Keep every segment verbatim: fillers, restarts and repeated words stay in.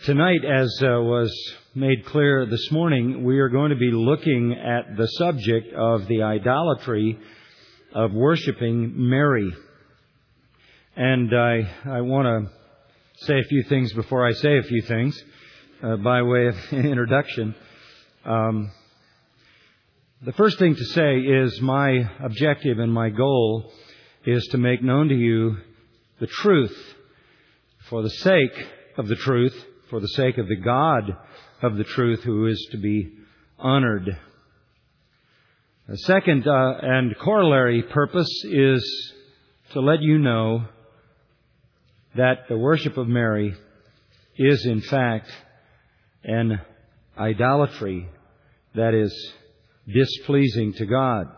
Tonight, as uh, was made clear this morning, we are going to be looking at the subject of the idolatry of worshiping Mary. And I, I want to say a few things before I say a few things, uh, by way of introduction. Um, the first thing to say is my objective and my goal is to make known to you the truth for the sake of the truth, for the sake of the God of the truth who is to be honored. The second uh, and corollary purpose is to let you know that the worship of Mary is in fact an idolatry that is displeasing to God.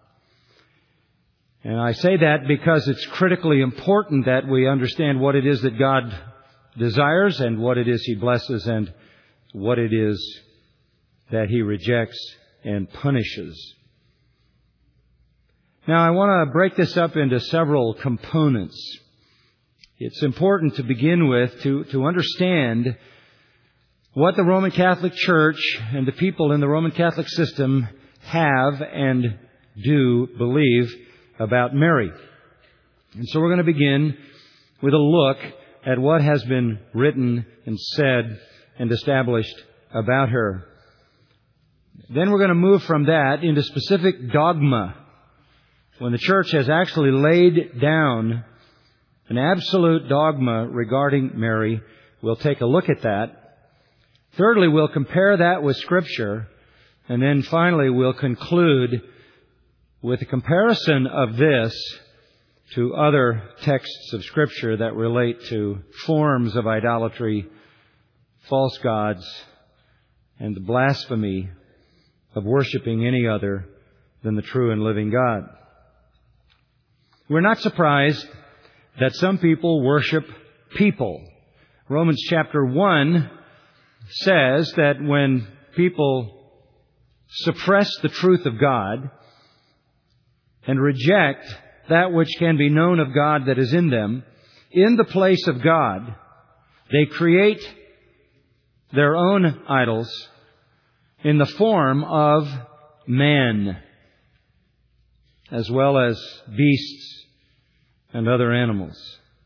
And I say that because it's critically important that we understand what it is that God desires and what it is He blesses and what it is that He rejects and punishes. Now, I want to break this up into several components. It's important to begin with to, to understand what the Roman Catholic Church and the people in the Roman Catholic system have and do believe about Mary. And so we're going to begin with a look at what has been written and said and established about her. Then we're going to move from that into specific dogma, when the Church has actually laid down an absolute dogma regarding Mary. We'll take a look at that. Thirdly, we'll compare that with Scripture. And then finally, we'll conclude with a comparison of this to other texts of Scripture that relate to forms of idolatry, false gods, and the blasphemy of worshiping any other than the true and living God. We're not surprised that some people worship people. Romans chapter one says that when people suppress the truth of God and reject that which can be known of God that is in them, in the place of God, they create their own idols in the form of man, as well as beasts and other animals.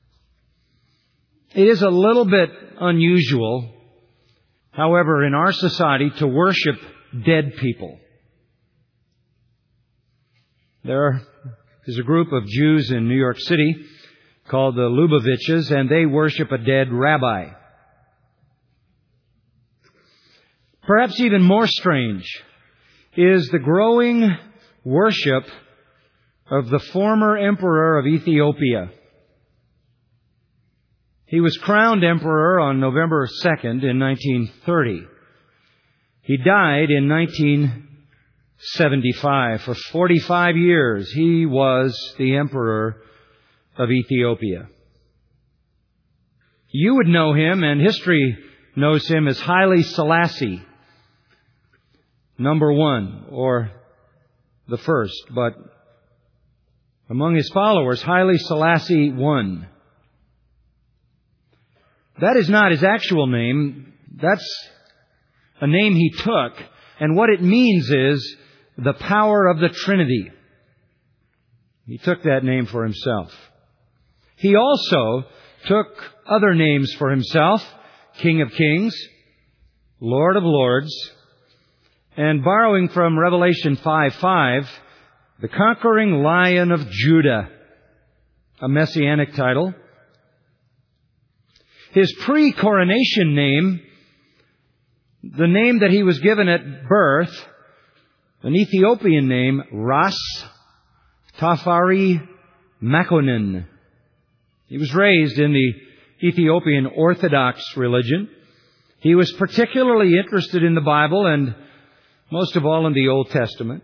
It is a little bit unusual, however, in our society to worship dead people. There is a group of Jews in New York City called the Lubavitches, and they worship a dead rabbi. Perhaps even more strange is the growing worship of the former emperor of Ethiopia. He was crowned emperor on November second in nineteen thirty. He died in nineteen seventy-five. For forty-five years, he was the emperor of Ethiopia. You would know him, and history knows him as Haile Selassie, number one, or the first. But among his followers, Haile Selassie I. That is not his actual name. That's a name he took. And what it means is the power of the Trinity. He took that name for himself. He also took other names for himself: King of Kings, Lord of Lords, and borrowing from Revelation five five, the Conquering Lion of Judah, a messianic title. His pre-coronation name, the name that he was given at birth, an Ethiopian name, Ras Tafari Makonnen. He was raised in the Ethiopian Orthodox religion. He was particularly interested in the Bible and most of all in the Old Testament.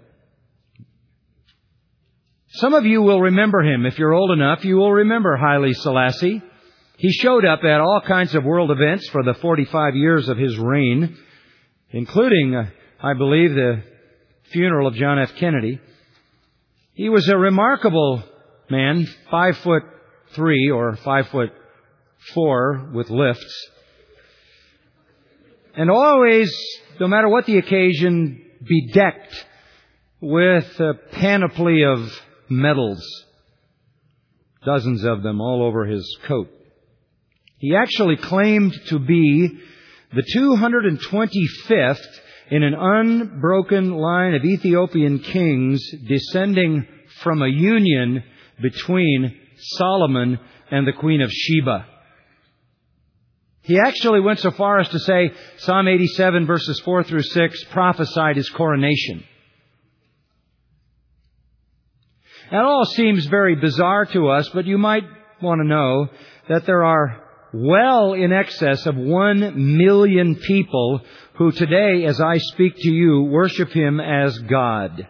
Some of you will remember him. If you're old enough, you will remember Haile Selassie. He showed up at all kinds of world events for the forty-five years of his reign, including, uh, I believe, the funeral of John F. Kennedy. He was a remarkable man, five foot three or five foot four with lifts. and always, no matter what the occasion, bedecked with a panoply of medals, dozens of them all over his coat. He actually claimed to be the two hundred twenty-fifth in an unbroken line of Ethiopian kings descending from a union between Solomon and the Queen of Sheba. He actually went so far as to say Psalm eighty-seven verses four through six prophesied his coronation. That all seems very bizarre to us, but you might want to know that there are well in excess of one million people who today, as I speak to you, worship Him as God.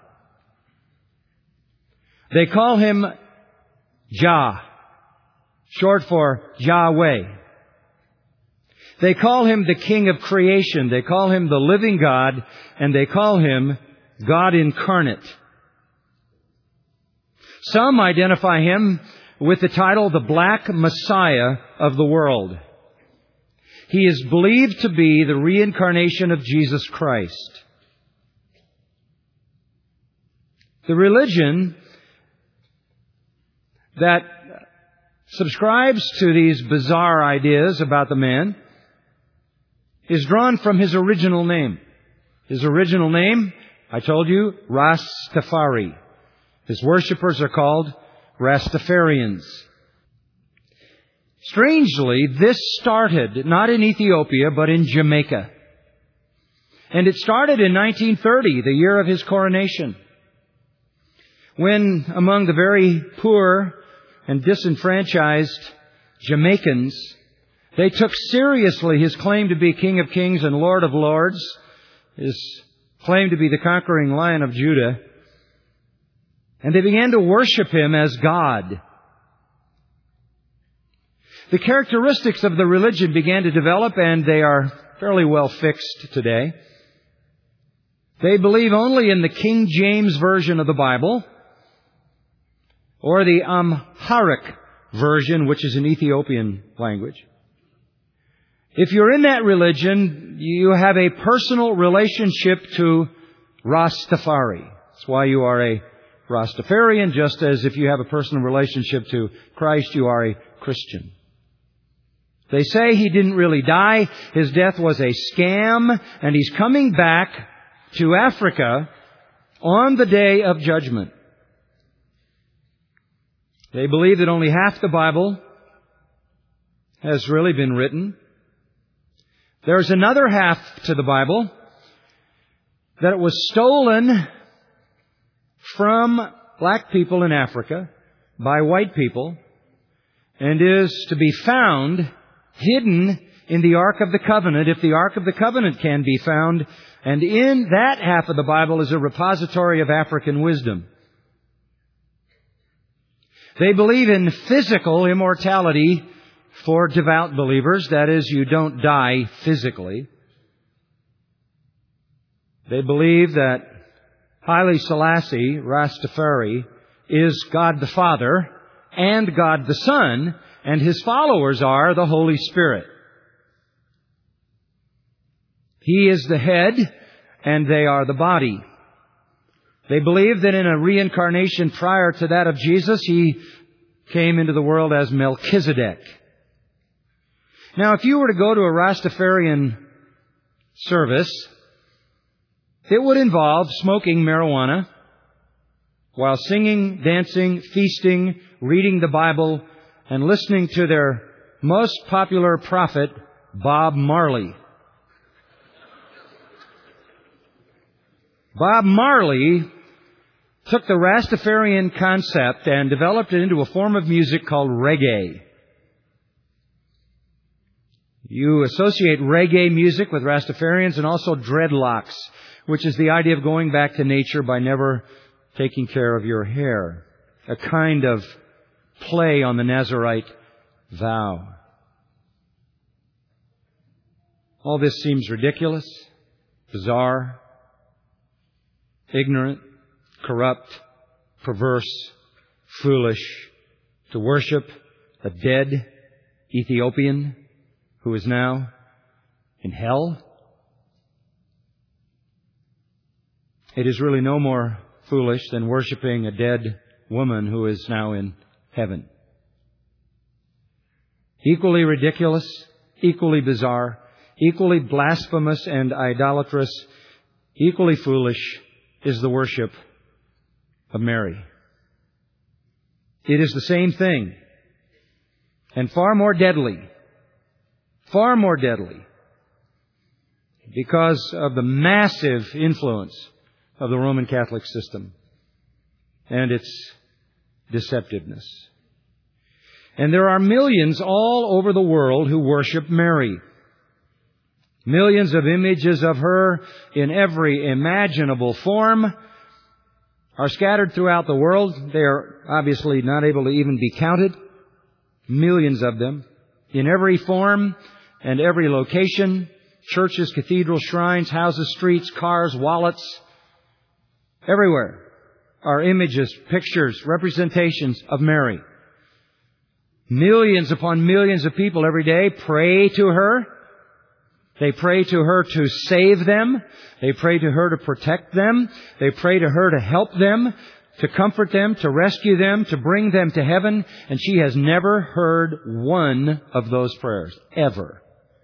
They call Him Jah, short for Yahweh. They call Him the King of creation. They call Him the living God, and they call Him God incarnate. Some identify Him with the title, the Black Messiah of the world. He is believed to be the reincarnation of Jesus Christ. The religion that subscribes to these bizarre ideas about the man is drawn from his original name. His original name, I told you, Rastafari. His worshippers are called Rastafarians. Strangely, this started not in Ethiopia, but in Jamaica. And it started in nineteen thirty, the year of his coronation, when among the very poor and disenfranchised Jamaicans, they took seriously his claim to be King of Kings and Lord of Lords, his claim to be the conquering Lion of Judah, and they began to worship Him as God. The characteristics of the religion began to develop, and they are fairly well fixed today. They believe only in the King James Version of the Bible, or the Amharic version, which is an Ethiopian language. If you're in that religion, you have a personal relationship to Rastafari. That's why you are a Rastafarian, just as if you have a personal relationship to Christ, you are a Christian. They say He didn't really die. His death was a scam, and He's coming back to Africa on the day of judgment. They believe that only half the Bible has really been written. There's another half to the Bible that it was stolen from black people in Africa by white people and is to be found hidden in the Ark of the Covenant, if the Ark of the Covenant can be found. And in that half of the Bible is a repository of African wisdom. They believe in physical immortality for devout believers. That is, you don't die physically. They believe that Haile Selassie, Rastafari, is God the Father and God the Son, and His followers are the Holy Spirit. He is the head, and they are the body. They believe that in a reincarnation prior to that of Jesus, He came into the world as Melchizedek. Now, if you were to go to a Rastafarian service, it would involve smoking marijuana while singing, dancing, feasting, reading the Bible, and listening to their most popular prophet, Bob Marley. Bob Marley took the Rastafarian concept and developed it into a form of music called reggae. You associate reggae music with Rastafarians and also dreadlocks, which is the idea of going back to nature by never taking care of your hair. A kind of play on the Nazarite vow. All this seems ridiculous, bizarre, ignorant, corrupt, perverse, foolish, to worship a dead Ethiopian who is now in hell It is really no more foolish than worshiping a dead woman who is now in heaven. Equally ridiculous, equally bizarre, equally blasphemous and idolatrous, equally foolish is the worship of Mary. It is the same thing, and far more deadly, far more deadly, because of the massive influence of the Roman Catholic system and its deceptiveness. And there are millions all over the world who worship Mary. Millions of images of her in every imaginable form are scattered throughout the world. They are obviously not able to even be counted. Millions of them in every form and every location. Churches, cathedrals, shrines, houses, streets, cars, wallets. Everywhere are images, pictures, representations of Mary. Millions upon millions of people every day pray to her. They pray to her to save them. They pray to her to protect them. They pray to her to help them, to comfort them, to rescue them, to bring them to heaven. And she has never heard one of those prayers, ever.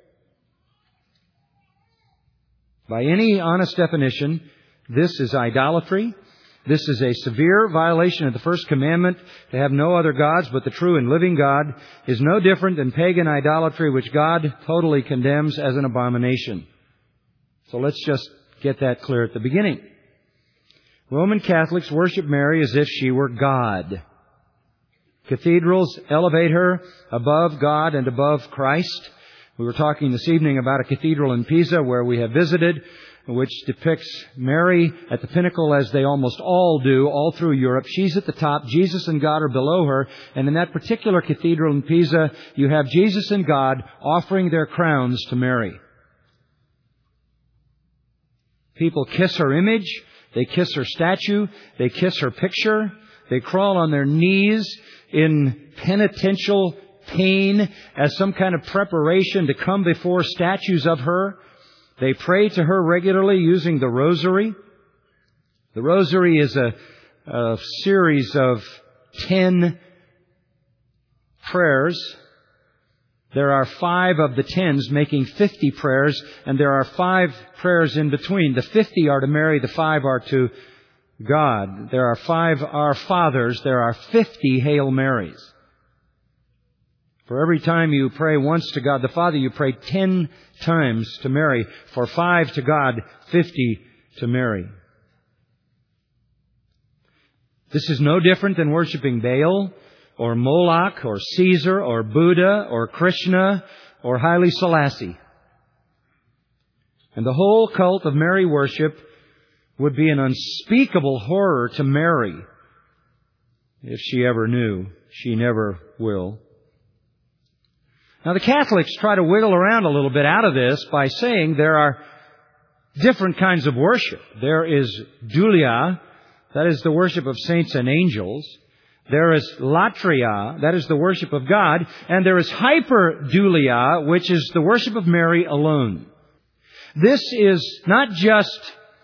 By any honest definition, this is idolatry. This is a severe violation of the first commandment, to have no other gods but the true and living God, is no different than pagan idolatry, which God totally condemns as an abomination. So let's just get that clear at the beginning. Roman Catholics worship Mary as if she were God. Cathedrals elevate her above God and above Christ. We were talking this evening about a cathedral in Pisa where we have visited, which depicts Mary at the pinnacle, as they almost all do all through Europe. She's at the top. Jesus and God are below her. And in that particular cathedral in Pisa, you have Jesus and God offering their crowns to Mary. People kiss her image. They kiss her statue. They kiss her picture. They crawl on their knees in penitential pain as some kind of preparation to come before statues of her. They pray to her regularly using the rosary. The rosary is a, a series of ten prayers. There are five of the tens making fifty prayers, and there are five prayers in between. The fifty are to Mary, the five are to God. There are five Our Fathers, there are fifty Hail Marys. For every time you pray once to God the Father, you pray ten times to Mary. For five to God, fifty to Mary. This is no different than worshiping Baal, or Moloch, or Caesar, or Buddha, or Krishna, or Haile Selassie. And the whole cult of Mary worship would be an unspeakable horror to Mary if she ever knew. She never will. Now, the Catholics try to wiggle around a little bit out of this by saying there are different kinds of worship. There is dulia, that is the worship of saints and angels. There is latria, that is the worship of God. And there is hyperdulia, which is the worship of Mary alone. This is not just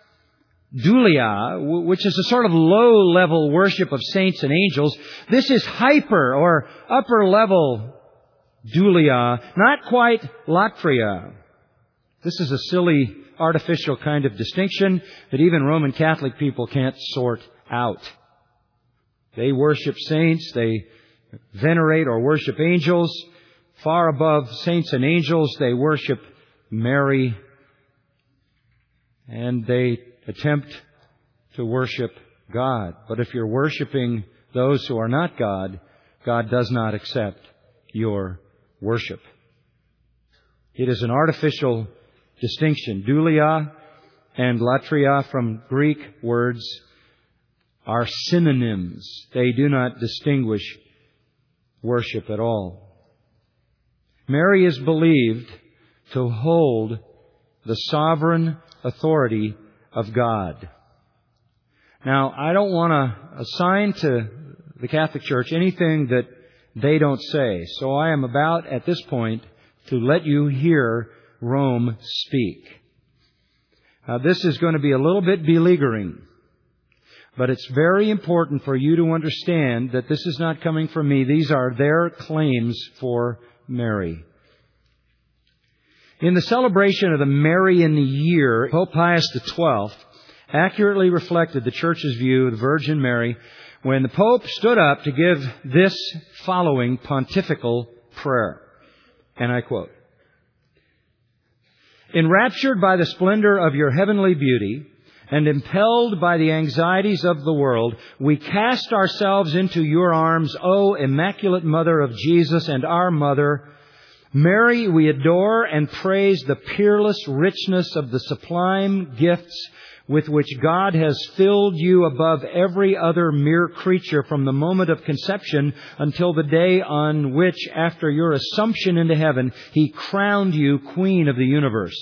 dulia, which is a sort of low-level worship of saints and angels. This is hyper, or upper-level dulia, not quite latria. This is a silly, artificial kind of distinction that even Roman Catholic people can't sort out. They worship saints, they venerate or worship angels. Far above saints and angels, they worship Mary. And they attempt to worship God. But if you're worshiping those who are not God, God does not accept your worship. It is an artificial distinction. Dulia and latria, from Greek words, are synonyms. They do not distinguish worship at all. Mary is believed to hold the sovereign authority of God. Now, I don't want to assign to the Catholic Church anything that they don't say. So I am about, at this point, to let you hear Rome speak. Now, this is going to be a little bit beleaguering, but it's very important for you to understand that this is not coming from me. These are their claims for Mary. In the celebration of the Marian year, Pope Pius the twelfth accurately reflected the Church's view of the Virgin Mary when the Pope stood up to give this following pontifical prayer. And I quote, "Enraptured by the splendor of your heavenly beauty and impelled by the anxieties of the world, we cast ourselves into your arms, O Immaculate Mother of Jesus and our Mother. Mary, we adore and praise the peerless richness of the sublime gifts with which God has filled you above every other mere creature from the moment of conception until the day on which, after your assumption into heaven, He crowned you Queen of the universe.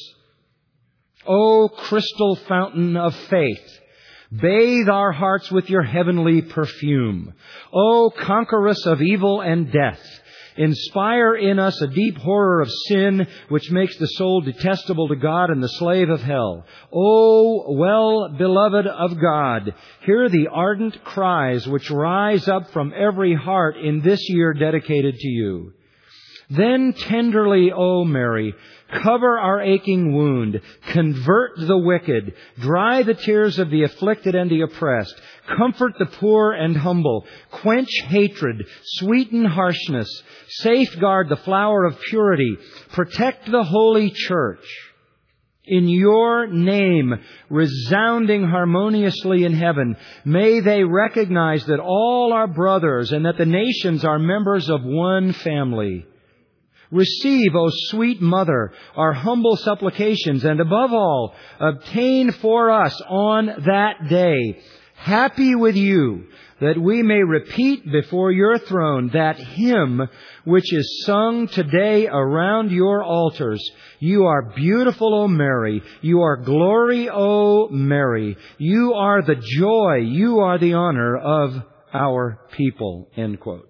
O crystal fountain of faith, bathe our hearts with your heavenly perfume. O conqueress of evil and death, inspire in us a deep horror of sin, which makes the soul detestable to God and the slave of hell. O well-beloved of God, hear the ardent cries which rise up from every heart in this year dedicated to you. Then tenderly, O Mary, cover our aching wound, convert the wicked, dry the tears of the afflicted and the oppressed, comfort the poor and humble, quench hatred, sweeten harshness, safeguard the flower of purity, protect the Holy Church. In your name, resounding harmoniously in heaven, may they recognize that all are brothers and that the nations are members of one family. Receive, O sweet Mother, our humble supplications, and above all, obtain for us on that day, happy with you, that we may repeat before your throne that hymn which is sung today around your altars. You are beautiful, O Mary. You are glory, O Mary. You are the joy. You are the honor of our people." End quote.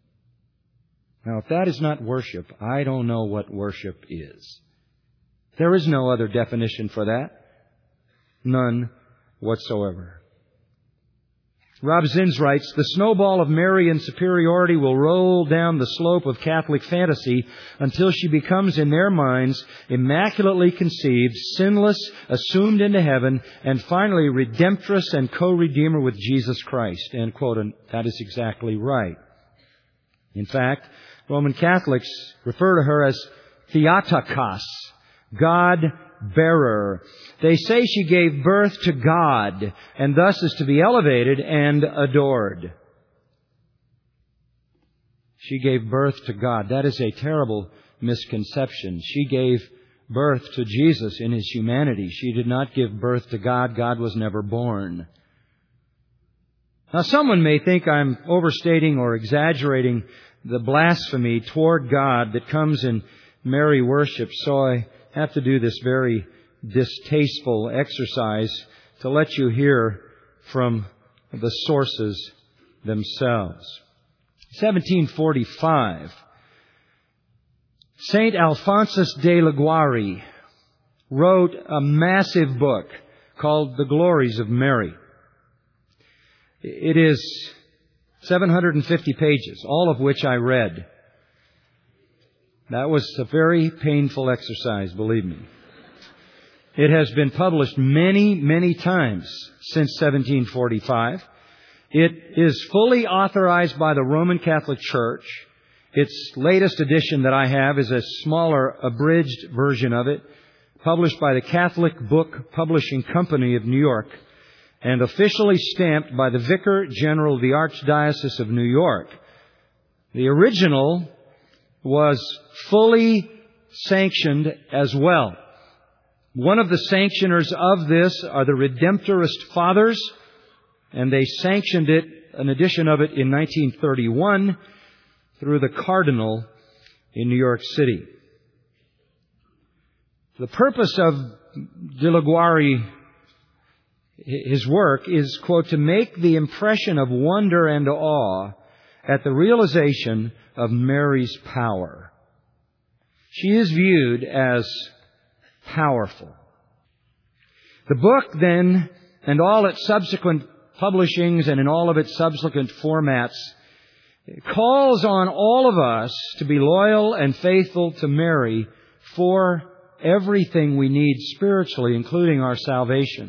Now, if that is not worship, I don't know what worship is. There is no other definition for that. None whatsoever. Rob Zins writes, "The snowball of Marian superiority will roll down the slope of Catholic fantasy until she becomes, in their minds, immaculately conceived, sinless, assumed into heaven, and finally redemptress and co-redeemer with Jesus Christ." End quote. And that is exactly right. In fact, Roman Catholics refer to her as Theotokos, God-bearer. They say she gave birth to God and thus is to be elevated and adored. She gave birth to God. That is a terrible misconception. She gave birth to Jesus in His humanity. She did not give birth to God. God was never born. Now, someone may think I'm overstating or exaggerating the blasphemy toward God that comes in Mary worship, so I have to do this very distasteful exercise to let you hear from the sources themselves. seventeen forty-five, Saint Alphonsus de Liguori wrote a massive book called The Glories of Mary. It is seven hundred fifty pages, all of which I read. That was a very painful exercise, believe me. It has been published many, many times since seventeen forty-five. It is fully authorized by the Roman Catholic Church. Its latest edition that I have is a smaller, abridged version of it, published by the Catholic Book Publishing Company of New York, and officially stamped by the Vicar General of the Archdiocese of New York. The original was fully sanctioned as well. One of the sanctioners of this are the Redemptorist Fathers, and they sanctioned it, an edition of it, in nineteen thirty-one through the Cardinal in New York City. The purpose of de Liguori, his work, is, quote, to make the impression of wonder and awe at the realization of Mary's power. She is viewed as powerful. The book then, and all its subsequent publishings and in all of its subsequent formats, calls on all of us to be loyal and faithful to Mary for everything we need spiritually, including our salvation.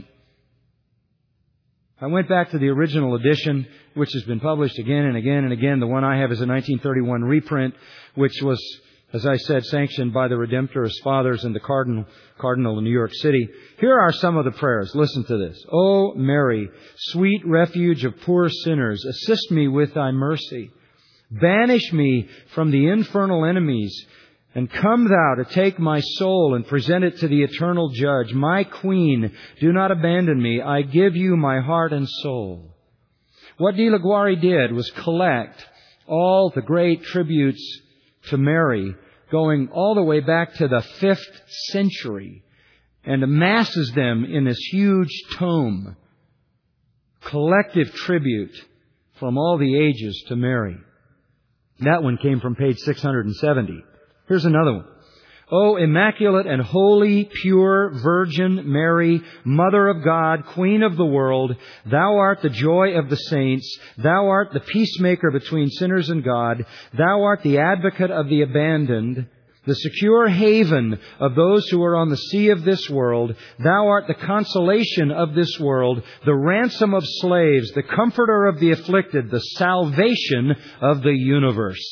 I went back to the original edition, which has been published again and again and again. The one I have is a nineteen thirty-one reprint, which was, as I said, sanctioned by the Redemptorist Fathers and the Cardinal, Cardinal in New York City. Here are some of the prayers. Listen to this. O Mary, sweet refuge of poor sinners, assist me with Thy mercy. Banish me from the infernal enemies, and come Thou to take my soul and present it to the eternal Judge. My Queen, do not abandon me. I give You my heart and soul. What De La Guare did was collect all the great tributes to Mary, going all the way back to the fifth century, and amasses them in this huge tome, collective tribute from all the ages to Mary. That one came from page six hundred seventy. Here's another one. O Immaculate and Holy, Pure Virgin Mary, Mother of God, Queen of the world, Thou art the joy of the saints, Thou art the peacemaker between sinners and God, Thou art the advocate of the abandoned, the secure haven of those who are on the sea of this world, Thou art the consolation of this world, the ransom of slaves, the comforter of the afflicted, the salvation of the universe.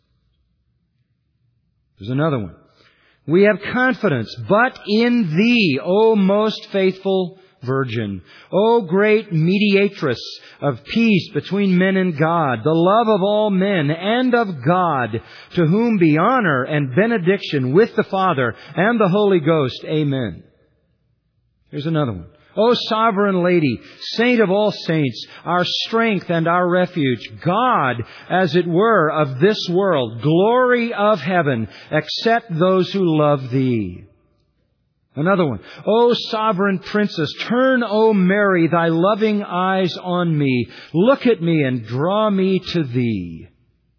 There's another one. We have confidence but in Thee, O most faithful Virgin, O great mediatress of peace between men and God, the love of all men and of God, to whom be honor and benediction with the Father and the Holy Ghost. Amen. Here's another one. O Sovereign Lady, Saint of all saints, our strength and our refuge, God, as it were, of this world, glory of heaven, accept those who love Thee. Another one. O Sovereign Princess, turn, O Mary, Thy loving eyes on me. Look at me and draw me to Thee.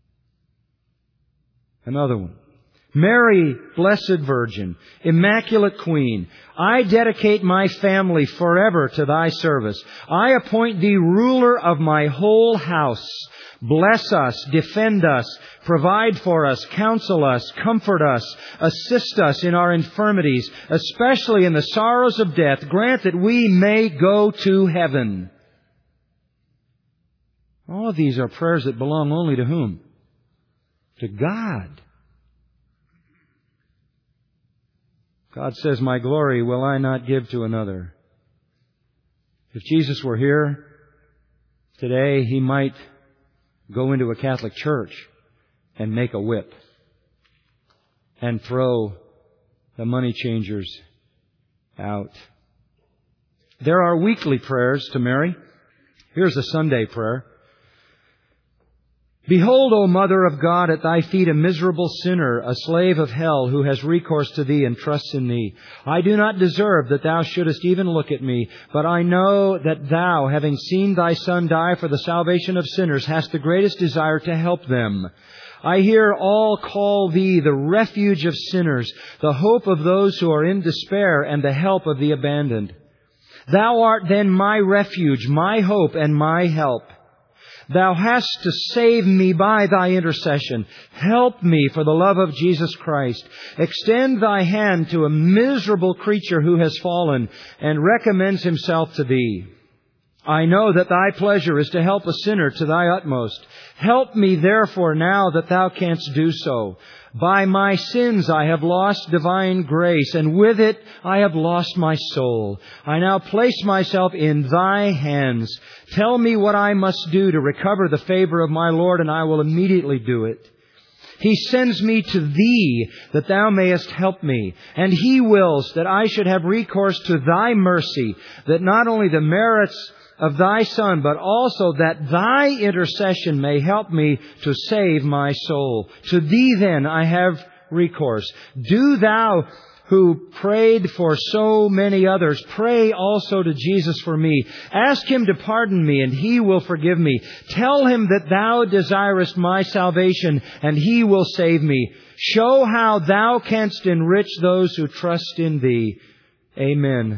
Another one. Mary, Blessed Virgin, Immaculate Queen, I dedicate my family forever to Thy service. I appoint Thee ruler of my whole house. Bless us, defend us, provide for us, counsel us, comfort us, assist us in our infirmities, especially in the sorrows of death. Grant that we may go to heaven. All of these are prayers that belong only to whom? To God. God says, my glory will I not give to another. If Jesus were here today, He might go into a Catholic church and make a whip and throw the money changers out. There are weekly prayers to Mary. Here's a Sunday prayer. Behold, O Mother of God, at Thy feet a miserable sinner, a slave of hell, who has recourse to Thee and trusts in Thee. I do not deserve that Thou shouldest even look at me, but I know that Thou, having seen Thy Son die for the salvation of sinners, hast the greatest desire to help them. I hear all call Thee the refuge of sinners, the hope of those who are in despair, and the help of the abandoned. Thou art then my refuge, my hope, and my help. Thou hast to save me by Thy intercession. Help me for the love of Jesus Christ. Extend Thy hand to a miserable creature who has fallen and recommends himself to Thee. I know that Thy pleasure is to help a sinner to Thy utmost. Help me therefore now that Thou canst do so. By my sins I have lost divine grace, and with it I have lost my soul. I now place myself in Thy hands. Tell me what I must do to recover the favor of my Lord, and I will immediately do it. He sends me to Thee that Thou mayest help me, and He wills that I should have recourse to Thy mercy, that not only the merits of Thy Son, but also that Thy intercession may help me to save my soul. To Thee then I have recourse. Do Thou, who prayed for so many others, pray also to Jesus for me. Ask Him to pardon me, and He will forgive me. Tell Him that Thou desirest my salvation, and He will save me. Show how Thou canst enrich those who trust in Thee. Amen.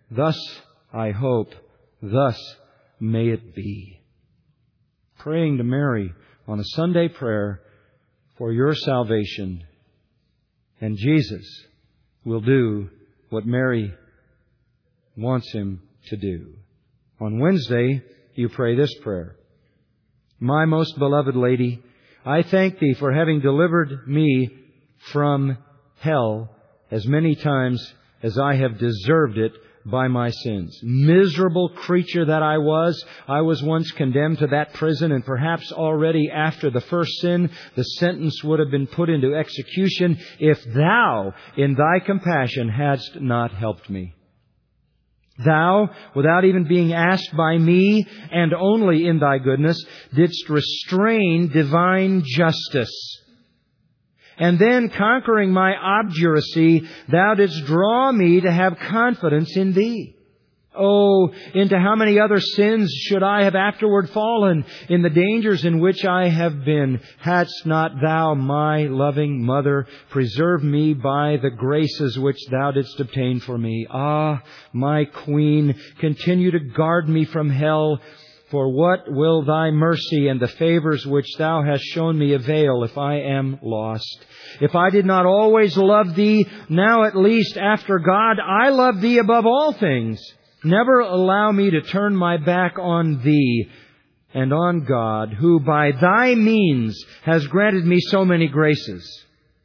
Thus I hope, thus may it be. Praying to Mary on a Sunday prayer for your salvation. And Jesus will do what Mary wants Him to do. On Wednesday, you pray this prayer. My most beloved Lady, I thank Thee for having delivered me from hell as many times as I have deserved it by my sins. Miserable creature that I was, I was once condemned to that prison, and perhaps already after the first sin, the sentence would have been put into execution if Thou, in Thy compassion, hadst not helped me. Thou, without even being asked by me, and only in Thy goodness, didst restrain divine justice. And then, conquering my obduracy, Thou didst draw me to have confidence in Thee. Oh, into how many other sins should I have afterward fallen in the dangers in which I have been, hadst not Thou, my loving Mother, preserved me by the graces which Thou didst obtain for me. Ah, my Queen, continue to guard me from hell. For what will Thy mercy and the favors which Thou hast shown me avail if I am lost? If I did not always love Thee, now at least after God, I love Thee above all things. Never allow me to turn my back on Thee and on God, who by Thy means has granted me so many graces.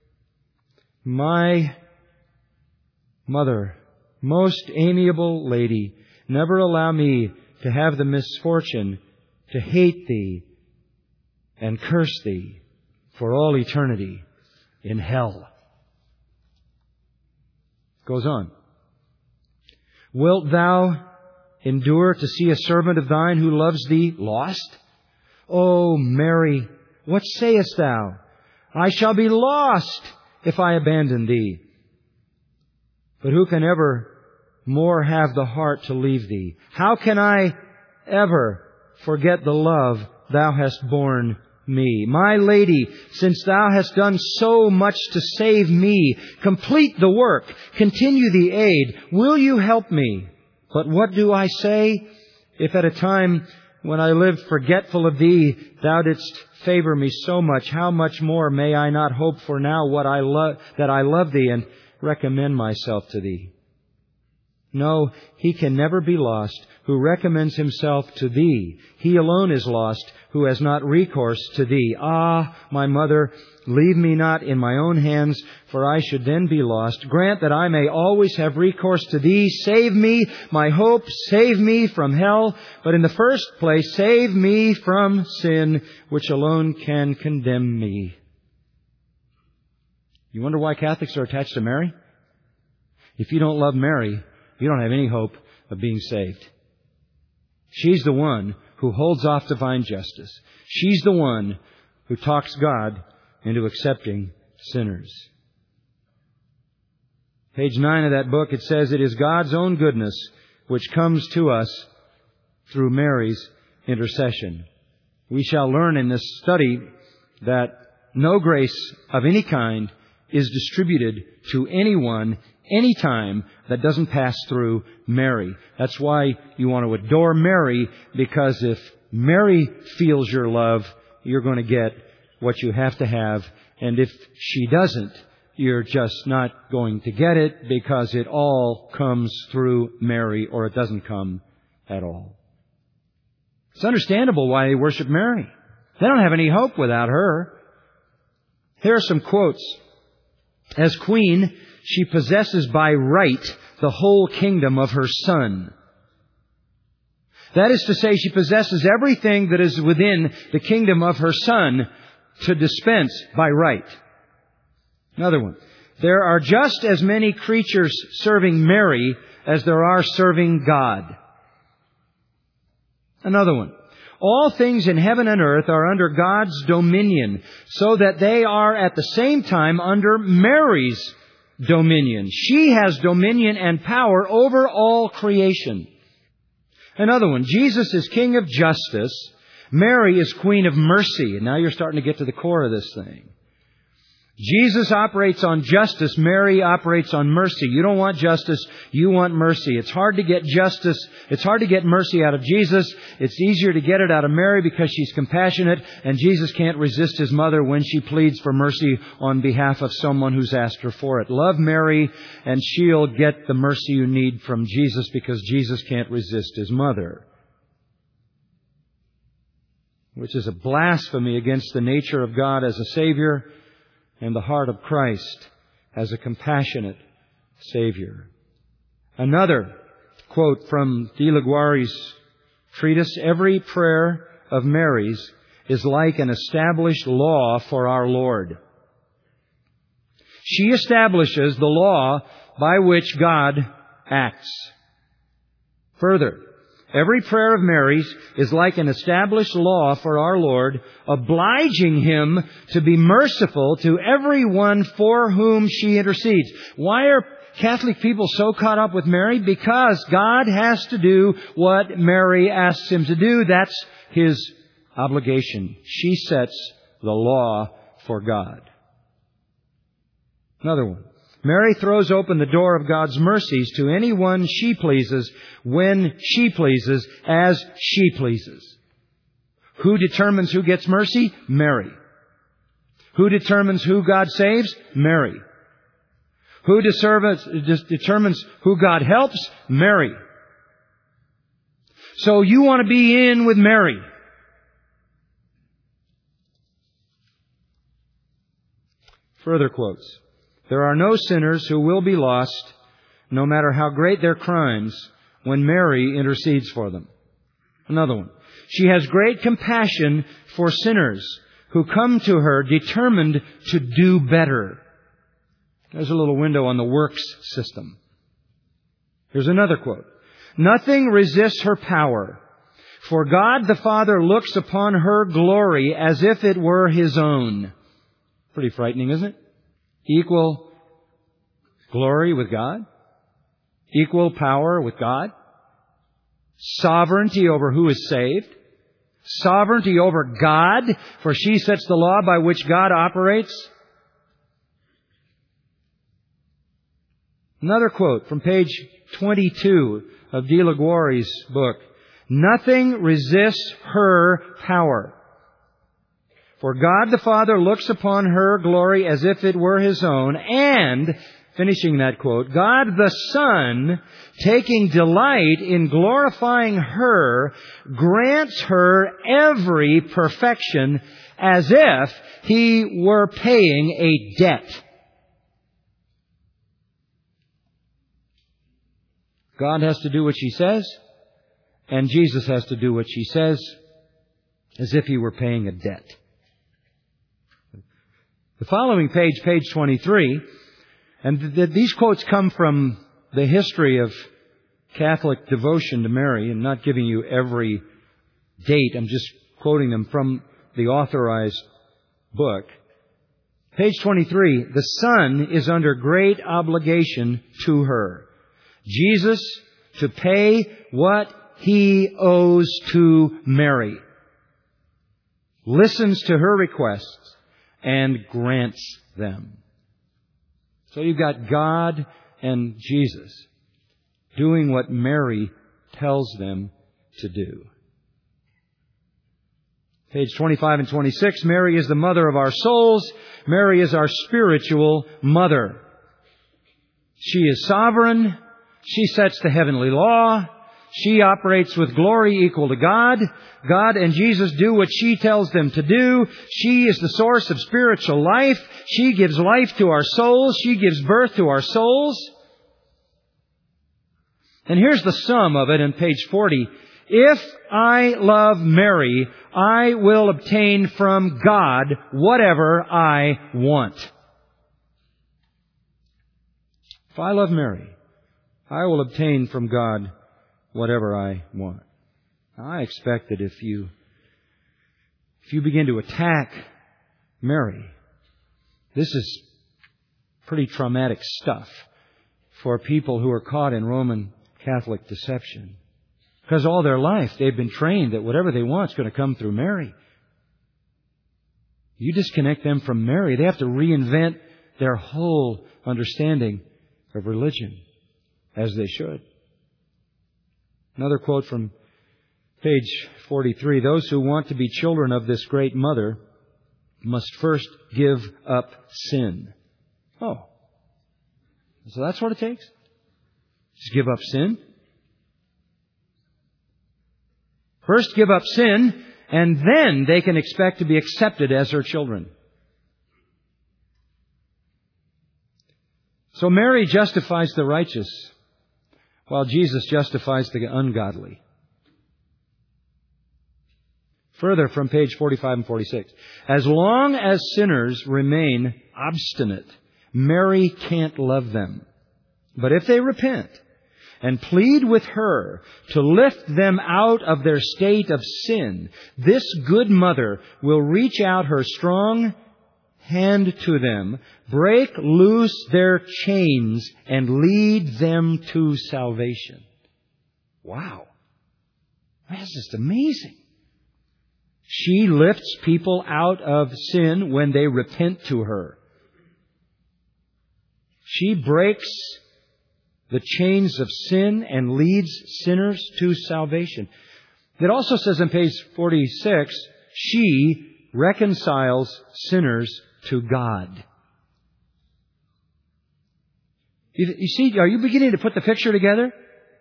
My Mother, most amiable Lady, never allow me to have the misfortune to hate Thee and curse Thee for all eternity in hell. Goes on. Wilt Thou endure to see a servant of Thine who loves Thee lost? O Mary, what sayest Thou? I shall be lost if I abandon Thee. But who can ever more have the heart to leave Thee? How can I ever forget the love Thou hast borne me? My Lady, since Thou hast done so much to save me, complete the work, continue the aid, will You help me? But what do I say? If at a time when I lived forgetful of Thee, Thou didst favor me so much, how much more may I not hope for now what I love, that I love Thee and recommend myself to Thee? No, he can never be lost who recommends himself to Thee. He alone is lost who has not recourse to Thee. Ah, my Mother, leave me not in my own hands, for I should then be lost. Grant that I may always have recourse to Thee. Save me, my hope, save me from hell. But in the first place, save me from sin, which alone can condemn me. You wonder why Catholics are attached to Mary? If you don't love Mary, you don't have any hope of being saved. She's the one who holds off divine justice. She's the one who talks God into accepting sinners. Page nine of that book, it says, it is God's own goodness which comes to us through Mary's intercession. We shall learn in this study that no grace of any kind is distributed to anyone anytime that doesn't pass through Mary. That's why you want to adore Mary, because if Mary feels your love, you're going to get what you have to have. And if she doesn't, you're just not going to get it, because it all comes through Mary, or it doesn't come at all. It's understandable why they worship Mary. They don't have any hope without her. Here are some quotes. As Queen, she possesses by right the whole kingdom of her Son. That is to say, she possesses everything that is within the kingdom of her Son to dispense by right. Another one. There are just as many creatures serving Mary as there are serving God. Another one. All things in heaven and earth are under God's dominion, so that they are at the same time under Mary's dominion. She has dominion and power over all creation. Another one. Jesus is King of justice. Mary is Queen of mercy. And now you're starting to get to the core of this thing. Jesus operates on justice. Mary operates on mercy. You don't want justice. You want mercy. It's hard to get justice. It's hard to get mercy out of Jesus. It's easier to get it out of Mary because she's compassionate, and Jesus can't resist His mother when she pleads for mercy on behalf of someone who's asked her for it. Love Mary, and she'll get the mercy you need from Jesus because Jesus can't resist His mother. Which is a blasphemy against the nature of God as a Savior and the heart of Christ as a compassionate Savior. Another quote from De La Guari's treatise, every prayer of Mary's is like an established law for our Lord. She establishes the law by which God acts. Further, every prayer of Mary's is like an established law for our Lord, obliging Him to be merciful to everyone for whom she intercedes. Why are Catholic people so caught up with Mary? Because God has to do what Mary asks Him to do. That's His obligation. She sets the law for God. Another one. Mary throws open the door of God's mercies to anyone she pleases, when she pleases, as she pleases. Who determines who gets mercy? Mary. Who determines who God saves? Mary. Who determines who God helps? Mary. So you want to be in with Mary. Further quotes. There are no sinners who will be lost, no matter how great their crimes, when Mary intercedes for them. Another one. She has great compassion for sinners who come to her determined to do better. There's a little window on the works system. Here's another quote. Nothing resists her power, for God the Father looks upon her glory as if it were His own. Pretty frightening, isn't it? Equal glory with God. Equal power with God. Sovereignty over who is saved. Sovereignty over God, for she sets the law by which God operates. Another quote from page twenty-two of De La Guari's book. Nothing resists her power. For God the Father looks upon her glory as if it were His own. And, finishing that quote, God the Son, taking delight in glorifying her, grants her every perfection as if He were paying a debt. God has to do what she says, and Jesus has to do what she says, as if He were paying a debt. The following page, page twenty-three, and th- th- these quotes come from the history of Catholic devotion to Mary, and not giving you every date. I'm just quoting them from the authorized book. Page twenty-three, the Son is under great obligation to her. Jesus to pay what He owes to Mary. Listens to her requests and grants them. So you've got God and Jesus doing what Mary tells them to do. Page twenty-five and twenty-six, Mary is the mother of our souls. Mary is our spiritual mother. She is sovereign. She sets the heavenly law. She operates with glory equal to God. God and Jesus do what she tells them to do. She is the source of spiritual life. She gives life to our souls. She gives birth to our souls. And here's the sum of it in page forty. If I love Mary, I will obtain from God whatever I want. If I love Mary, I will obtain from God whatever I want. Now, I expect that if you if you begin to attack Mary, this is pretty traumatic stuff for people who are caught in Roman Catholic deception. Because all their life they've been trained that whatever they want is going to come through Mary. You disconnect them from Mary, they have to reinvent their whole understanding of religion, as they should. Another quote from page forty-three. Those who want to be children of this great mother must first give up sin. Oh. So that's what it takes? Just give up sin? First give up sin, and then they can expect to be accepted as her children. So Mary justifies the righteous, while Jesus justifies the ungodly. Further, from page forty-five and forty-six. As long as sinners remain obstinate, Mary can't love them. But if they repent and plead with her to lift them out of their state of sin, this good mother will reach out her strong hand to them, break loose their chains, and lead them to salvation. Wow. That's just amazing. She lifts people out of sin when they repent to her. She breaks the chains of sin and leads sinners to salvation. It also says on page forty-six, she reconciles sinners to God. You, you see, are you beginning to put the picture together?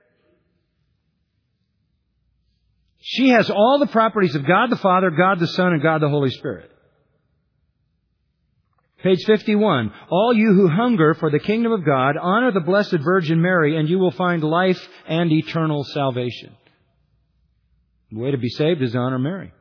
She has all the properties of God the Father, God the Son, and God the Holy Spirit. Page fifty-one. All you who hunger for the kingdom of God, honor the Blessed Virgin Mary, and you will find life and eternal salvation. The way to be saved is to honor Mary.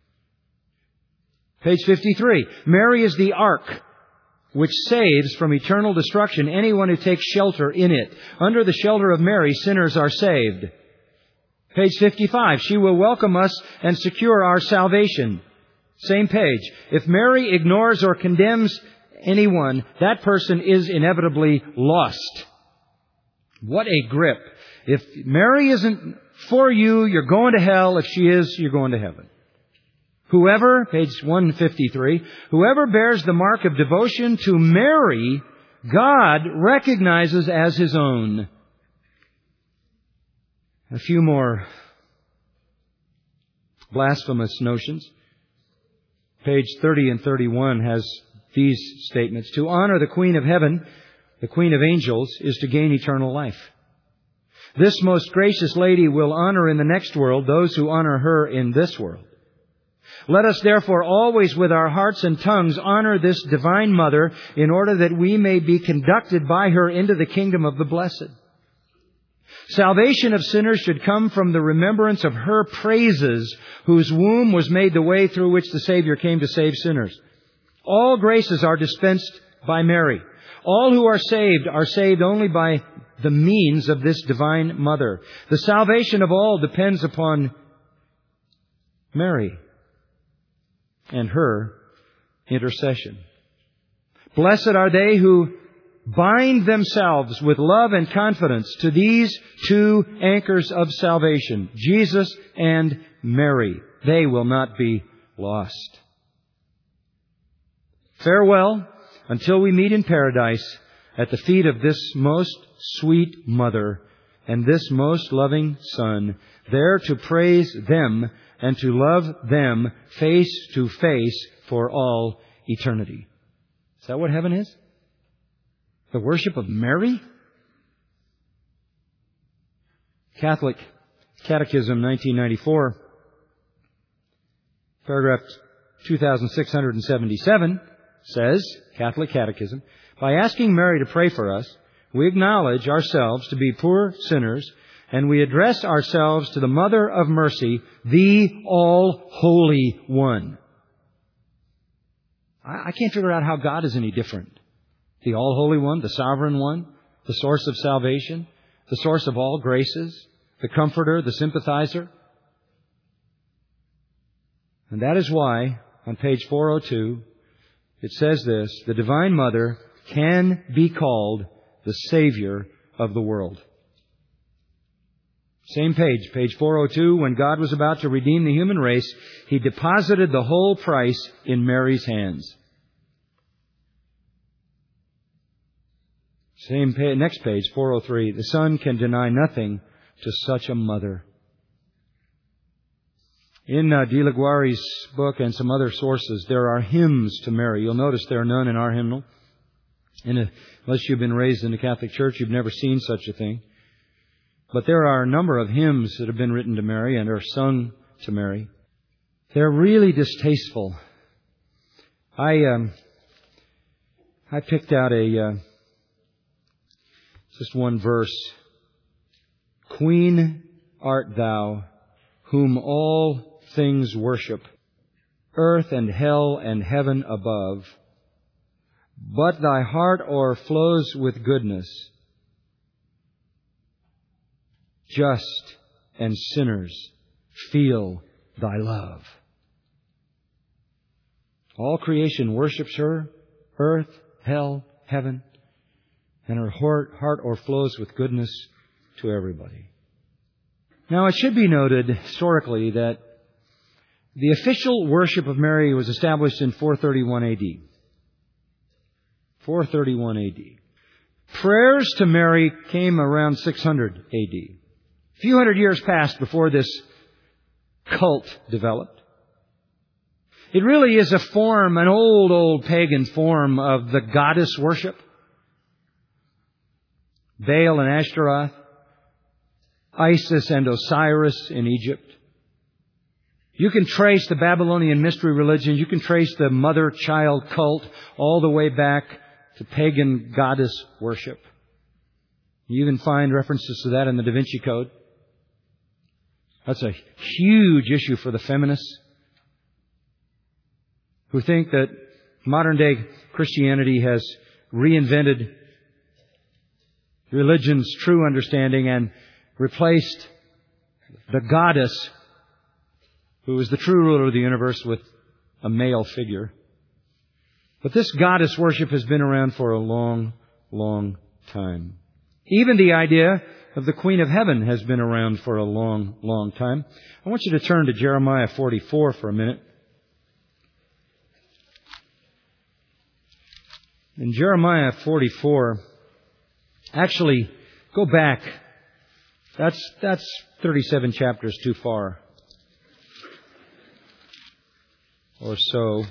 Page fifty-three. Mary is the ark which saves from eternal destruction anyone who takes shelter in it. Under the shelter of Mary, sinners are saved. Page fifty-five. She will welcome us and secure our salvation. Same page. If Mary ignores or condemns anyone, that person is inevitably lost. What a grip. If Mary isn't for you, you're going to hell. If she is, you're going to heaven. Whoever, page one fifty-three, whoever bears the mark of devotion to Mary, God recognizes as His own. A few more blasphemous notions. Page thirty and thirty-one has these statements. To honor the Queen of Heaven, the Queen of Angels, is to gain eternal life. This most gracious lady will honor in the next world those who honor her in this world. Let us therefore always with our hearts and tongues honor this divine mother in order that we may be conducted by her into the kingdom of the blessed. Salvation of sinners should come from the remembrance of her praises, whose womb was made the way through which the Savior came to save sinners. All graces are dispensed by Mary. All who are saved are saved only by the means of this divine mother. The salvation of all depends upon Mary and her intercession. Blessed are they who bind themselves with love and confidence to these two anchors of salvation, Jesus and Mary. They will not be lost. Farewell until we meet in paradise at the feet of this most sweet mother and this most loving Son, there to praise them and to love them face to face for all eternity. Is that what heaven is? The worship of Mary? Catholic Catechism, nineteen ninety-four, paragraph two thousand six hundred seventy-seven, says, Catholic Catechism, by asking Mary to pray for us, we acknowledge ourselves to be poor sinners, and we address ourselves to the Mother of Mercy, the All-Holy One. I can't figure out how God is any different. The All-Holy One, the Sovereign One, the source of salvation, the source of all graces, the Comforter, the Sympathizer. And that is why, on page four oh two, it says this, the Divine Mother can be called the Savior of the world. Same page, page four oh two. When God was about to redeem the human race, He deposited the whole price in Mary's hands. Same page, next page, four oh three. The Son can deny nothing to such a mother. In uh, De Liguori's book and some other sources, there are hymns to Mary. You'll notice there are none in our hymnal. And uh, unless you've been raised in the Catholic Church, you've never seen such a thing. But there are a number of hymns that have been written to Mary and are sung to Mary. They're really distasteful. I um, I picked out a uh, just one verse. Queen art thou, whom all things worship, earth and hell and heaven above. But thy heart o'erflows with goodness. Just and sinners feel thy love. All creation worships her, earth, hell, heaven, and her heart, heart o'erflows with goodness to everybody. Now, it should be noted historically that the official worship of Mary was established in four thirty-one A D. four thirty-one A D. Prayers to Mary came around six hundred A D. A few hundred years passed before this cult developed. It really is a form, an old, old pagan form of the goddess worship. Baal and Ashtaroth, Isis and Osiris in Egypt. You can trace the Babylonian mystery religion, you can trace the mother-child cult all the way back to pagan goddess worship. You even find references to that in the Da Vinci Code. That's a huge issue for the feminists who think that modern-day Christianity has reinvented religion's true understanding and replaced the goddess, who is the true ruler of the universe, with a male figure. But this goddess worship has been around for a long, long time. Even the idea of the Queen of Heaven has been around for a long, long time. I want you to turn to Jeremiah forty-four for a minute. In Jeremiah forty-four, actually, go back. That's, that's thirty-seven chapters too far. Or so.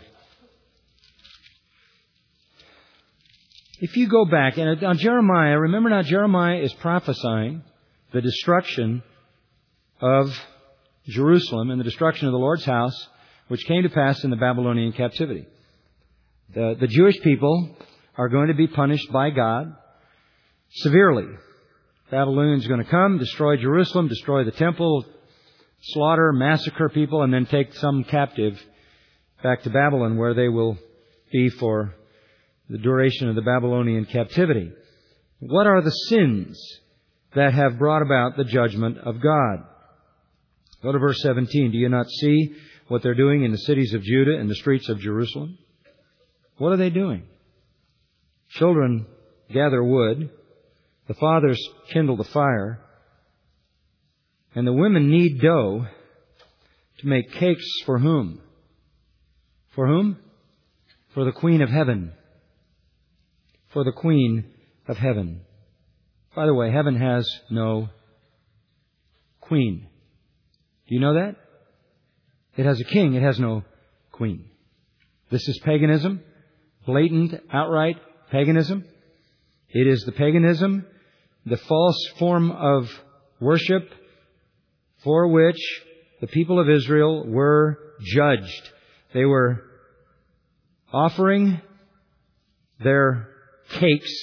If you go back, and on Jeremiah, remember now Jeremiah is prophesying the destruction of Jerusalem and the destruction of the Lord's house, which came to pass in the Babylonian captivity. The, the Jewish people are going to be punished by God severely. Babylonians are going to come, destroy Jerusalem, destroy the temple, slaughter, massacre people, and then take some captive back to Babylon, where they will be for the duration of the Babylonian captivity. What are the sins that have brought about the judgment of God? Go to verse seventeen. Do you not see what they're doing in the cities of Judah and the streets of Jerusalem? What are they doing? Children gather wood, the fathers kindle the fire, and the women knead dough to make cakes for whom? For whom? For the Queen of Heaven. For the Queen of Heaven. By the way, heaven has no queen. Do you know that? It has a king. It has no queen. This is paganism. Blatant, outright paganism. It is the paganism, the false form of worship for which the people of Israel were judged. They were offering their cakes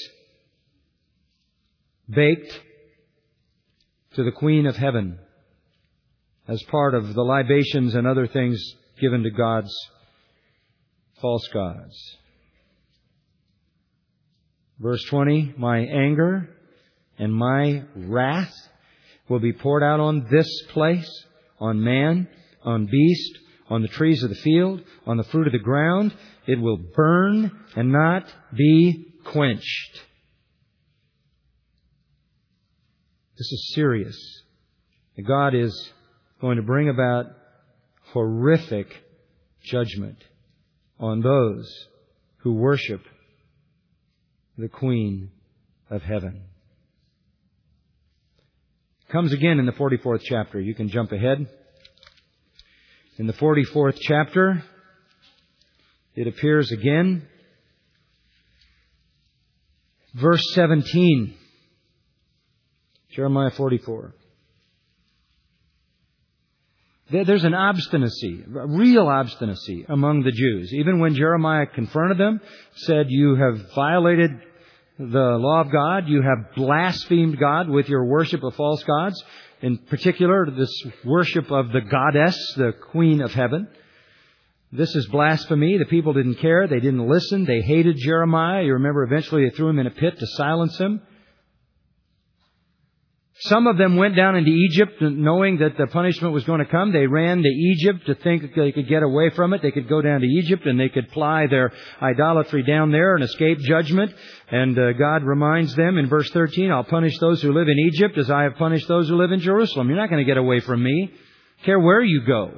baked to the Queen of Heaven as part of the libations and other things given to God's false gods. Verse twenty, my anger and my wrath will be poured out on this place, on man, on beast, on the trees of the field, on the fruit of the ground. It will burn and not be quenched. This is serious. that God is going to bring about horrific judgment on those who worship the Queen of Heaven. It comes again in the forty-fourth chapter. You can jump ahead. In the forty-fourth chapter, it appears again. Verse seventeen. Jeremiah forty-four. There's an obstinacy, a real obstinacy among the Jews. Even when Jeremiah confronted them, said, you have violated the law of God, you have blasphemed God with your worship of false gods, in particular this worship of the goddess, the Queen of Heaven. This is blasphemy. The people didn't care. They didn't listen. They hated Jeremiah. You remember eventually they threw him in a pit to silence him. Some of them went down into Egypt knowing that the punishment was going to come. They ran to Egypt to think that they could get away from it. They could go down to Egypt and they could ply their idolatry down there and escape judgment. And uh, God reminds them in verse thirteen, I'll punish those who live in Egypt as I have punished those who live in Jerusalem. You're not going to get away from me. Care where you go.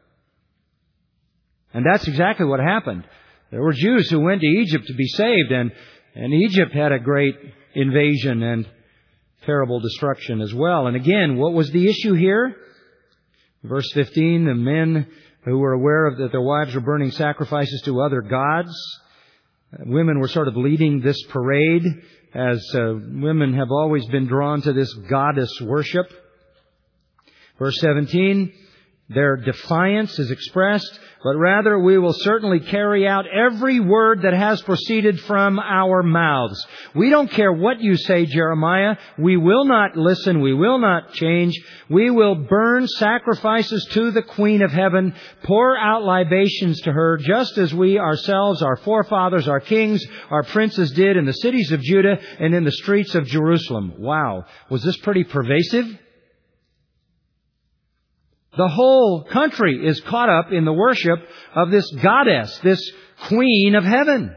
And that's exactly what happened. There were Jews who went to Egypt to be saved, and, and Egypt had a great invasion and terrible destruction as well. And again, what was the issue here? Verse fifteen, the men who were aware of that their wives were burning sacrifices to other gods. Women were sort of leading this parade, as uh, women have always been drawn to this goddess worship. Verse seventeen, their defiance is expressed, but rather we will certainly carry out every word that has proceeded from our mouths. We don't care what you say, Jeremiah. We will not listen. We will not change. We will burn sacrifices to the Queen of Heaven, pour out libations to her, just as we ourselves, our forefathers, our kings, our princes did in the cities of Judah and in the streets of Jerusalem. Wow. Was this pretty pervasive? The whole country is caught up in the worship of this goddess, this Queen of Heaven.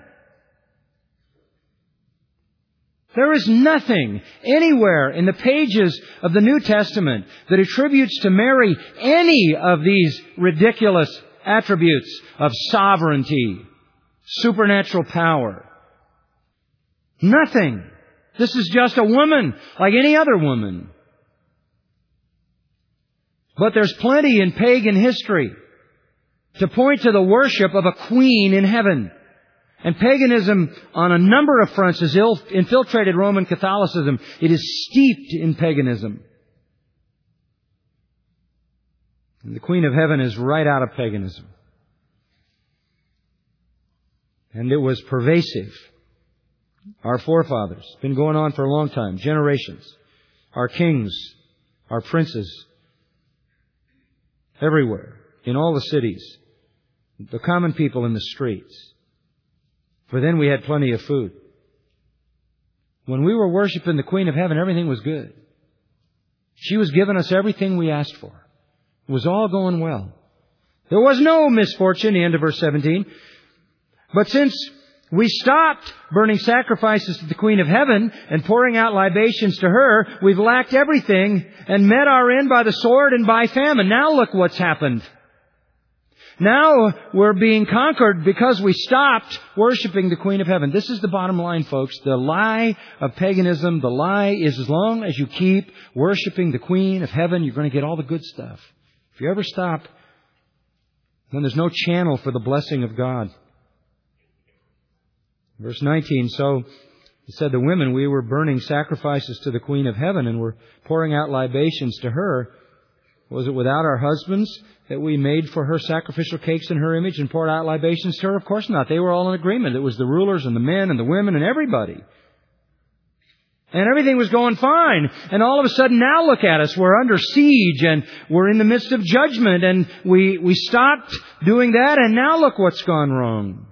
There is nothing anywhere in the pages of the New Testament that attributes to Mary any of these ridiculous attributes of sovereignty, supernatural power. Nothing. This is just a woman like any other woman. But there's plenty in pagan history to point to the worship of a queen in heaven. And paganism on a number of fronts has infiltrated Roman Catholicism. It is steeped in paganism. And the Queen of Heaven is right out of paganism. And it was pervasive. Our forefathers, it's been going on for a long time, generations. Our kings, our princes, everywhere, in all the cities, the common people in the streets. For then we had plenty of food. When we were worshiping the Queen of Heaven, everything was good. She was giving us everything we asked for. It was all going well. There was no misfortune, the end of verse seventeen. But since we stopped burning sacrifices to the Queen of Heaven and pouring out libations to her, we've lacked everything and met our end by the sword and by famine. Now look what's happened. Now we're being conquered because we stopped worshiping the Queen of Heaven. This is the bottom line, folks. The lie of paganism, the lie is as long as you keep worshiping the Queen of Heaven, you're going to get all the good stuff. If you ever stop, then there's no channel for the blessing of God. Verse nineteen, so he said, the women, we were burning sacrifices to the Queen of Heaven and were pouring out libations to her. Was it without our husbands that we made for her sacrificial cakes in her image and poured out libations to her? Of course not. They were all in agreement. It was the rulers and the men and the women and everybody. And everything was going fine. And all of a sudden, now look at us. We're under siege and we're in the midst of judgment. And we, we stopped doing that. And now look what's gone wrong.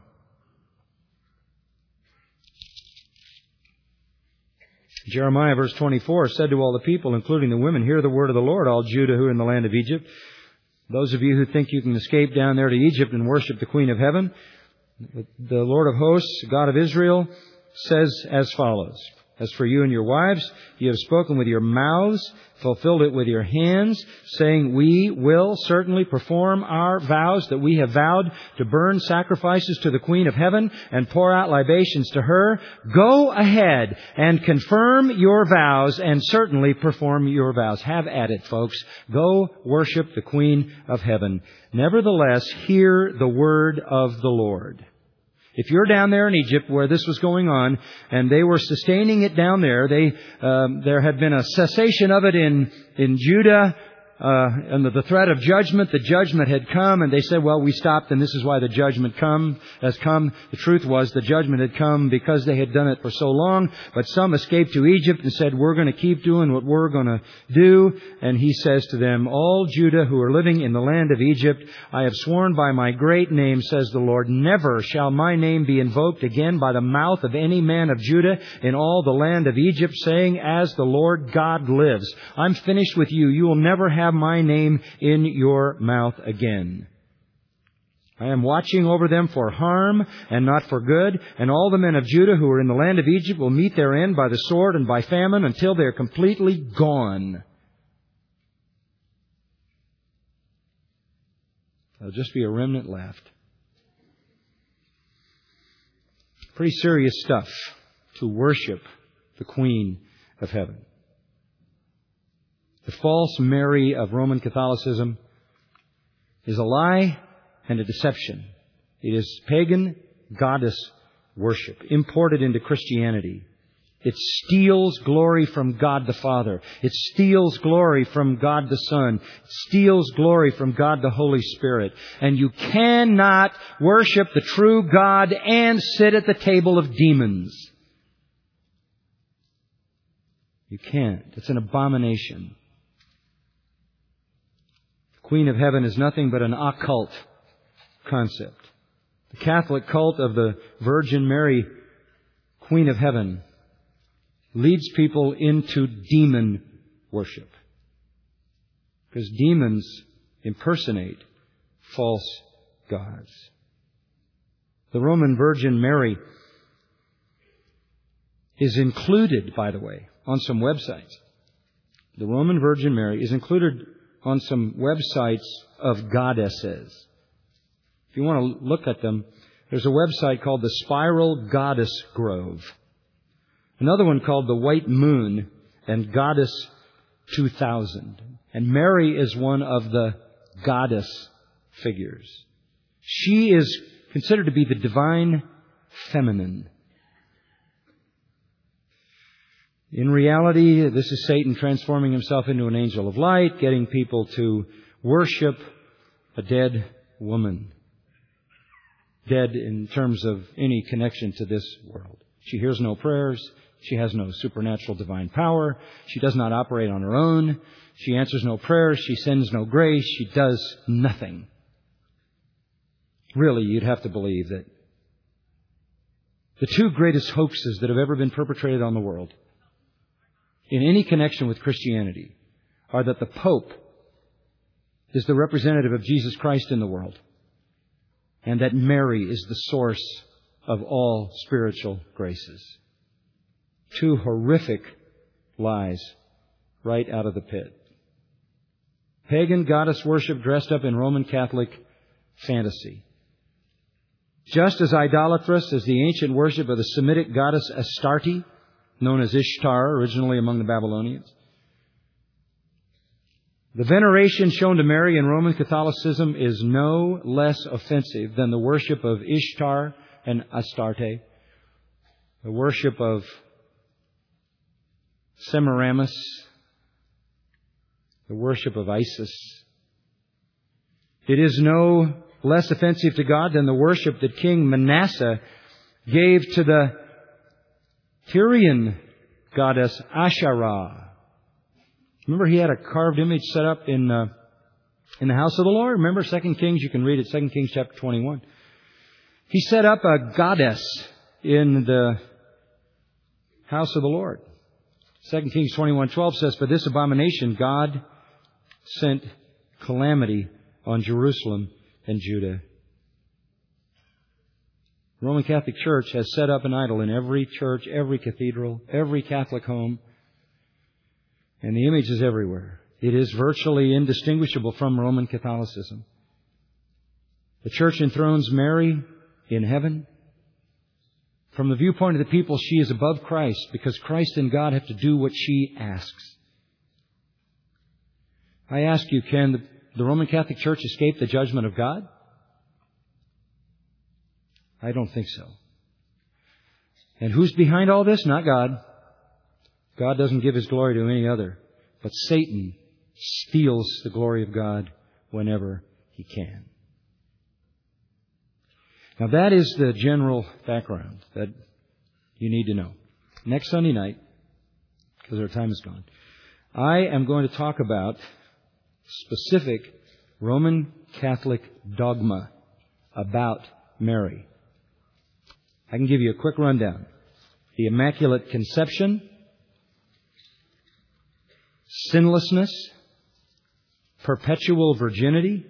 Jeremiah, verse twenty-four, said to all the people, including the women, hear the word of the Lord, all Judah who are in the land of Egypt. Those of you who think you can escape down there to Egypt and worship the Queen of Heaven, the Lord of hosts, God of Israel, says as follows. As for you and your wives, you have spoken with your mouths, fulfilled it with your hands, saying, we will certainly perform our vows that we have vowed to burn sacrifices to the Queen of Heaven and pour out libations to her. Go ahead and confirm your vows and certainly perform your vows. Have at it, folks. Go worship the Queen of Heaven. Nevertheless, hear the word of the Lord. If you're down there in Egypt where this was going on, and they were sustaining it down there, they um, there had been a cessation of it in in Judah, uh, and the, the threat of judgment. The judgment had come, and they said, "Well, we stopped, and this is why the judgment come has come." The truth was, the judgment had come because they had done it for so long. But some escaped to Egypt and said, "We're going to keep doing what we're going to do." And He says to them, "All Judah who are living in the land of Egypt, I have sworn by my great name, says the Lord, never shall my name be invoked again by the mouth of any man of Judah in all the land of Egypt, saying, as the Lord God lives, I'm finished with you. You will never have my name in your mouth again. I am watching over them for harm and not for good, and all the men of Judah who are in the land of Egypt will meet their end by the sword and by famine until they are completely gone. There'll just be a remnant left." Pretty serious stuff to worship the Queen of Heaven. The false Mary of Roman Catholicism is a lie and a deception. It is pagan goddess worship imported into Christianity. It steals glory from God the Father. It steals glory from God the Son. It steals glory from God the Holy Spirit. And you cannot worship the true God and sit at the table of demons. You can't. It's an abomination. The Queen of Heaven is nothing but an occult concept. The Catholic cult of the Virgin Mary, Queen of Heaven, leads people into demon worship. Because demons impersonate false gods. The Roman Virgin Mary is included, by the way, on some websites. The Roman Virgin Mary is included on some websites of goddesses. If you want to look at them, there's a website called the Spiral Goddess Grove. Another one called the White Moon and Goddess two thousand. And Mary is one of the goddess figures. She is considered to be the divine feminine. In reality, this is Satan transforming himself into an angel of light, getting people to worship a dead woman. Dead in terms of any connection to this world. She hears no prayers. She has no supernatural divine power. She does not operate on her own. She answers no prayers. She sends no grace. She does nothing. Really, you'd have to believe that the two greatest hoaxes that have ever been perpetrated on the world in any connection with Christianity are that the Pope is the representative of Jesus Christ in the world, and that Mary is the source of all spiritual graces. Two horrific lies right out of the pit. Pagan goddess worship dressed up in Roman Catholic fantasy. Just as idolatrous as the ancient worship of the Semitic goddess Astarte, known as Ishtar, originally among the Babylonians. The veneration shown to Mary in Roman Catholicism is no less offensive than the worship of Ishtar and Astarte, the worship of Semiramis, the worship of Isis. It is no less offensive to God than the worship that King Manasseh gave to the Tyrian goddess Asherah. Remember, he had a carved image set up in uh, in the house of the Lord. Remember, Second Kings, you can read it, Second Kings chapter twenty-one. He set up a goddess in the house of the Lord. Second Kings twenty-one twelve says, "For this abomination God sent calamity on Jerusalem and Judah." The Roman Catholic Church has set up an idol in every church, every cathedral, every Catholic home, and the image is everywhere. It is virtually indistinguishable from Roman Catholicism. The Church enthrones Mary in heaven. From the viewpoint of the people, she is above Christ because Christ and God have to do what she asks. I ask you, can the, the Roman Catholic Church escape the judgment of God? I don't think so. And who's behind all this? Not God. God doesn't give His glory to any other. But Satan steals the glory of God whenever he can. Now that is the general background that you need to know. Next Sunday night, because our time is gone, I am going to talk about specific Roman Catholic dogma about Mary. I can give you a quick rundown. The Immaculate Conception, sinlessness, perpetual virginity,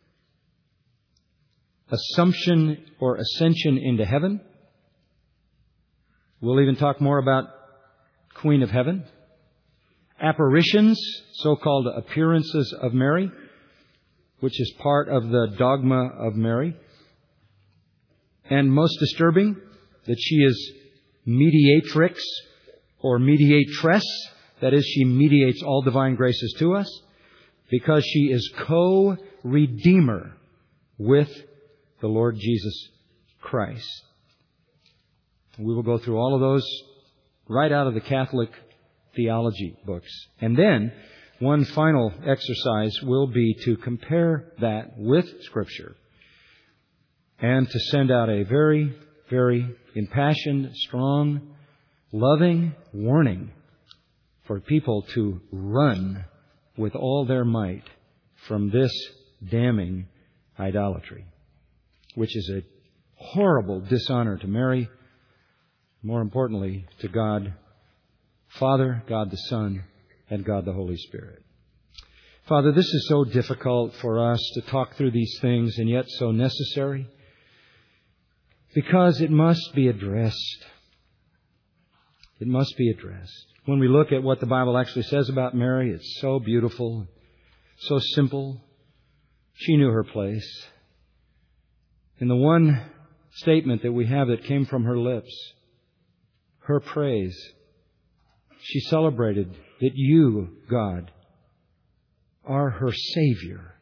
assumption or ascension into heaven. We'll even talk more about Queen of Heaven. Apparitions, so-called appearances of Mary, which is part of the dogma of Mary. And most disturbing, that she is mediatrix or mediatress. That is, she mediates all divine graces to us because she is co-redeemer with the Lord Jesus Christ. We will go through all of those right out of the Catholic theology books. And then one final exercise will be to compare that with Scripture and to send out a very, very impassioned, strong, loving warning for people to run with all their might from this damning idolatry, which is a horrible dishonor to Mary, more importantly, to God Father, God the Son, and God the Holy Spirit. Father, this is so difficult for us to talk through these things, and yet so necessary, because it must be addressed. It must be addressed. When we look at what the Bible actually says about Mary, it's so beautiful, so simple. She knew her place. In the one statement that we have that came from her lips, her praise, she celebrated that you, God, are her Savior.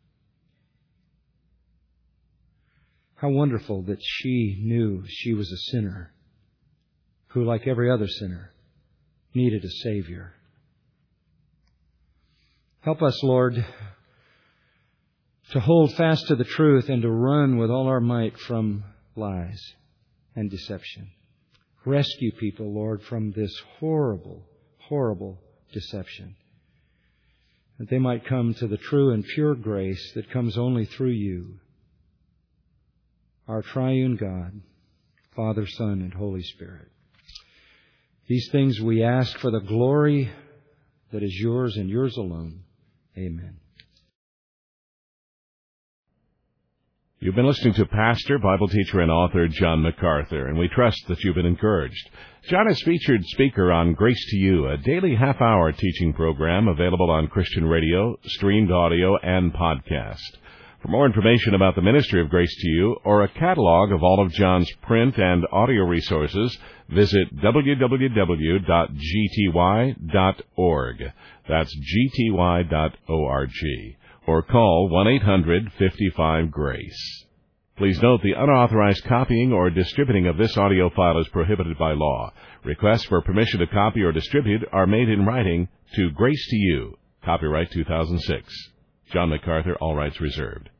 How wonderful that she knew she was a sinner who, like every other sinner, needed a Savior. Help us, Lord, to hold fast to the truth and to run with all our might from lies and deception. Rescue people, Lord, from this horrible, horrible deception, that they might come to the true and pure grace that comes only through you, our triune God, Father, Son, and Holy Spirit. These things we ask for the glory that is yours and yours alone. Amen. You've been listening to pastor, Bible teacher, and author John MacArthur, and we trust that you've been encouraged. John is featured speaker on Grace to You, a daily half-hour teaching program available on Christian radio, streamed audio, and podcast. For more information about the ministry of Grace to You or a catalog of all of John's print and audio resources, visit w w w dot g t y dot org. That's g t y dot org. Or call one eight hundred fifty-five GRACE. Please note the unauthorized copying or distributing of this audio file is prohibited by law. Requests for permission to copy or distribute are made in writing to Grace to You. Copyright two thousand six. John MacArthur, all rights reserved.